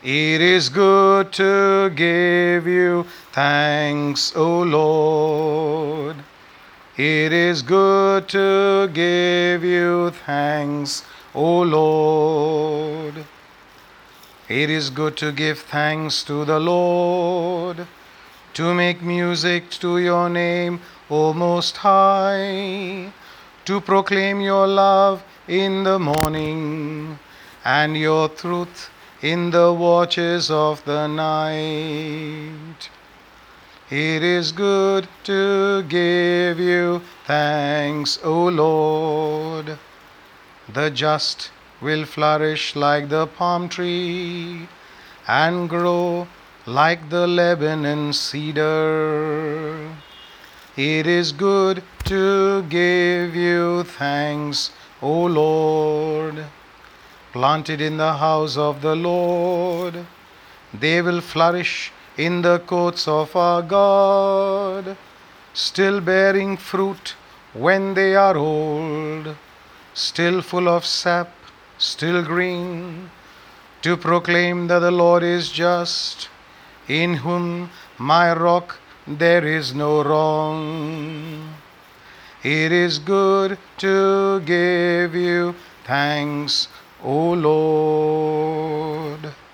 It is good to give you thanks, O Lord. It is good to give you thanks, O Lord. It is good to give thanks to the Lord, to make music to your name, O Most High, to proclaim your love in the morning and your truth in the watches of the night. It is good to give you thanks, O Lord. The just will flourish like the palm tree and grow like the Lebanon cedar. It is good to give you thanks, O Lord. Planted in the house of the Lord, they will flourish in the courts of our God, still bearing fruit when they are old, still full of sap, still green, to proclaim that the Lord is just, in whom my rock there is no wrong. It is good to give you thanks, O Lord.